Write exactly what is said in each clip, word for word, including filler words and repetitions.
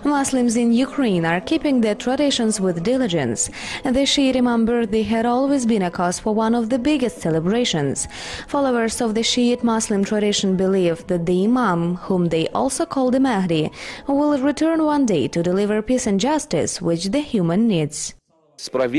Muslims in Ukraine are keeping their traditions with diligence. The Shiite Imam birthday had always been a cause for one of the biggest celebrations. Followers of the Shiite Muslim tradition believe that the Imam, whom they also call the Mahdi, will return one day to deliver peace and justice, which the human needs. When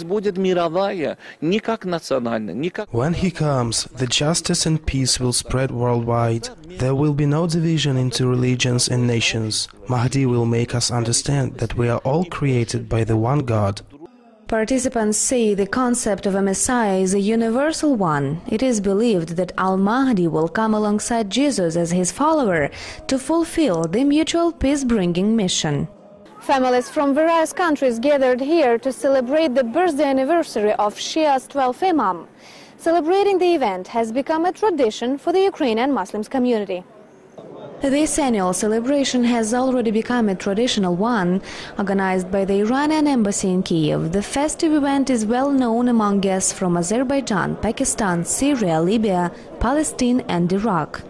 he comes, the justice and peace will spread worldwide. There will be no division into religions and nations. Mahdi will make us understand that we are all created by the one God. Participants say the concept of a Messiah is a universal one. It is believed that Al-Mahdi will come alongside Jesus as his follower to fulfill the mutual peace-bringing mission. Families from various countries gathered here to celebrate the birthday anniversary of Shia's twelfth Imam. Celebrating the event has become a tradition for the Ukrainian Muslims community. This annual celebration has already become a traditional one. Organized by the Iranian embassy in Kiev, the festive event is well known among guests from Azerbaijan, Pakistan, Syria, Libya, Palestine and Iraq.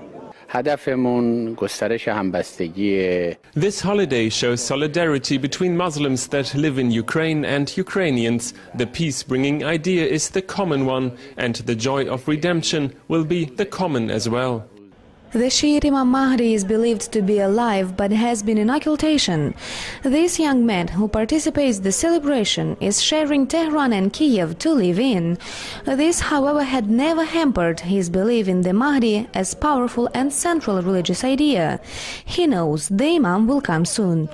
This holiday shows solidarity between Muslims that live in Ukraine and Ukrainians. The peace-bringing idea is the common one, and the joy of redemption will be the common as well. The Shiite Imam Mahdi is believed to be alive but has been in occultation. This young man who participates in the celebration is sharing Tehran and Kiev to live in. This, however, had never hampered his belief in the Mahdi as powerful and central religious idea. He knows the Imam will come soon.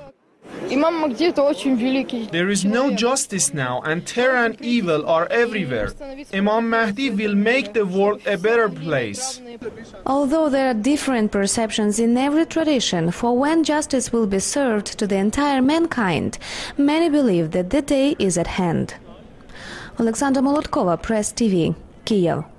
There is no justice now, and terror and evil are everywhere. Imam Mahdi will make the world a better place. Although there are different perceptions in every tradition for when justice will be served to the entire mankind, many believe that the day is at hand. Alexandra Molotkova, Press T V, Kiev.